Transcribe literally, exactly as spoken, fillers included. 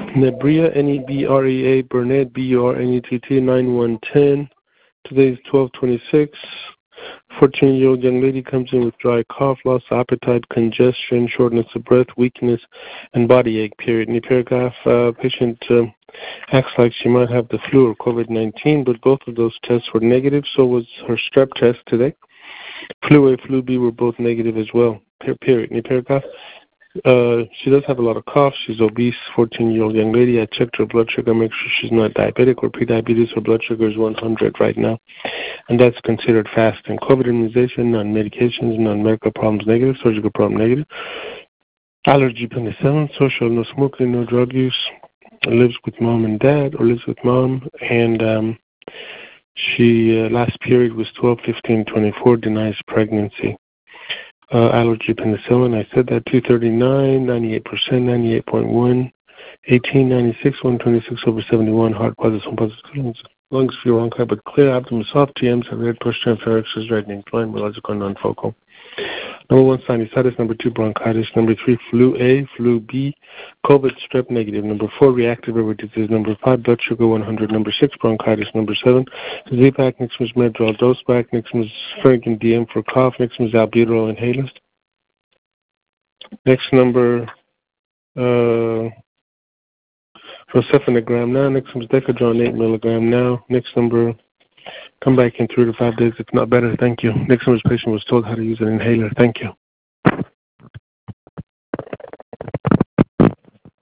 Nebria, N E B R E A, Burnett, B U R N E T T, nine one one zero. Today is twelve twenty-six. fourteen-year-old young lady comes in with dry cough, loss of appetite, congestion, shortness of breath, weakness, and body ache, period. In the paragraph, uh, patient uh, acts like she might have the flu or COVID nineteen, but both of those tests were negative. So was her strep test today. Flu A, flu B were both negative as well, period. In the paragraph, Uh, she does have a lot of cough. She's obese, fourteen-year-old young lady. I checked her blood sugar, make sure she's not diabetic or prediabetes. Her blood sugar is one hundred right now, and that's considered fasting. COVID immunization, non-medications, non-medical problems negative, surgical problem negative. Allergy, penicillin, social, no smoking, no drug use. Lives with mom and dad, or lives with mom, and um, she uh, last period was twelve fifteen twenty-four. Denies pregnancy. Uh, allergy, penicillin, I said that, two thirty-nine, ninety-eight percent, ninety-eight point one, eighteen ninety-six, one twenty-six over seventy-one, heart positive, home positive, lungs feel wrong, but clear, abdomen soft, T Ms have red, push, transfer, X's, reddening, fine, biological, non-focal. Number one, sinusitis. Number two, bronchitis. Number three, flu A, flu B, COVID, strep negative. Number four, reactive liver disease. Number five, blood sugar one hundred. Number six, bronchitis. Number seven, Z-Pack, Nixmas, Medrol, Dose-Pack, Nixmas, Ferrigan D M for cough, Nixmas, albuterol, inhalers. Next number, uh, Rosefanagram now. Nixmas, Decadron, eight milligram now. Next number, come back in three to five days. If not better, thank you. Next number's patient was told how to use an inhaler. Thank you.